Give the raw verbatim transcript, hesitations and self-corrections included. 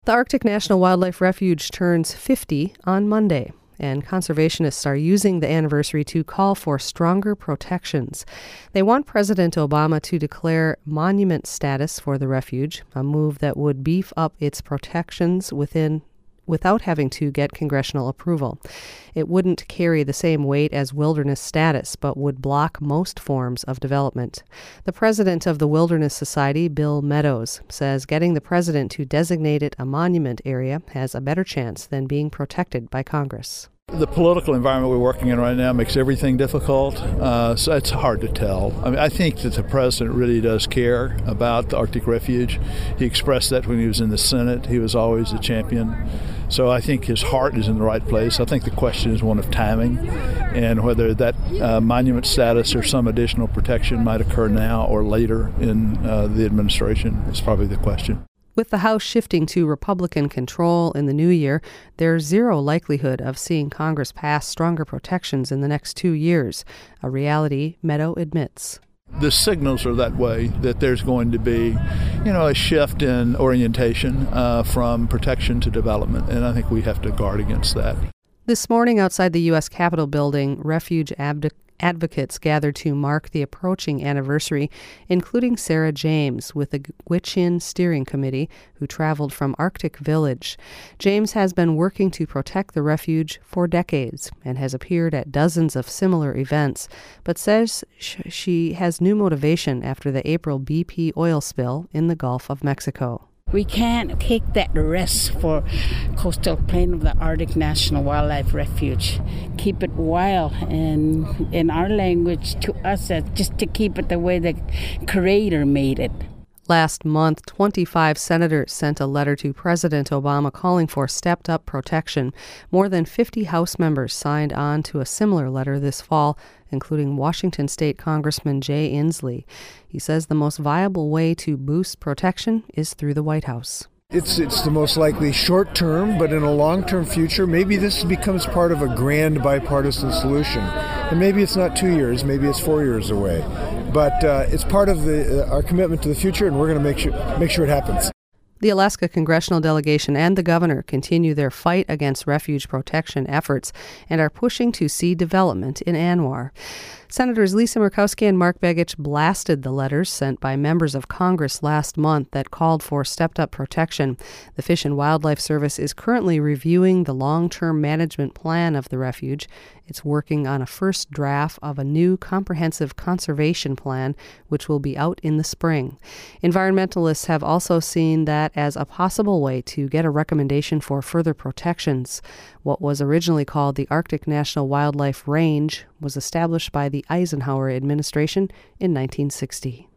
The Arctic National Wildlife Refuge turns fifty on Monday, and conservationists are using the anniversary to call for stronger protections. They want President Obama to declare monument status for the refuge, a move that would beef up its protections within without having to get congressional approval. It wouldn't carry the same weight as wilderness status, but would block most forms of development. The president of the Wilderness Society, Bill Meadows, says getting the president to designate it a monument area has a better chance than being protected by Congress. The political environment we're working in right now makes everything difficult, uh, so it's hard to tell. I mean, I think that the president really does care about the Arctic Refuge. He expressed that when he was in the Senate. He was always a champion. So I think his heart is in the right place. I think the question is one of timing and whether that uh, monument status or some additional protection might occur now or later in uh, the administration is probably the question. With the House shifting to Republican control in the new year, there's zero likelihood of seeing Congress pass stronger protections in the next two years, a reality Meadow admits. The signals are that way, that there's going to be, you know, a shift in orientation uh, from protection to development, and I think we have to guard against that. This morning outside the U S Capitol building, refuge abdic- advocates gathered to mark the approaching anniversary, including Sarah James with the Gwich'in Steering Committee, who traveled from Arctic Village. James has been working to protect the refuge for decades and has appeared at dozens of similar events, but says sh- she has new motivation after the April B P oil spill in the Gulf of Mexico. We can't take that risk for coastal plain of the Arctic National Wildlife Refuge. Keep it wild, and in our language, to us, that's just to keep it the way the Creator made it. Last month, twenty-five senators sent a letter to President Obama calling for stepped-up protection. More than fifty House members signed on to a similar letter this fall, including Washington State Congressman Jay Inslee. He says the most viable way to boost protection is through the White House. It's it's the most likely short term, but in a long-term future, maybe this becomes part of a grand bipartisan solution. And maybe it's not two years, maybe it's four years away. But uh, it's part of the, uh, our commitment to the future, and we're going to make sure make sure it happens. The Alaska congressional delegation and the governor continue their fight against refuge protection efforts and are pushing to see development in ANWR. Senators Lisa Murkowski and Mark Begich blasted the letters sent by members of Congress last month that called for stepped-up protection. The Fish and Wildlife Service is currently reviewing the long-term management plan of the refuge. It's working on a first draft of a new comprehensive conservation plan, which will be out in the spring. Environmentalists have also seen that as a possible way to get a recommendation for further protections. What was originally called the Arctic National Wildlife Range was established by the Eisenhower administration in nineteen sixty.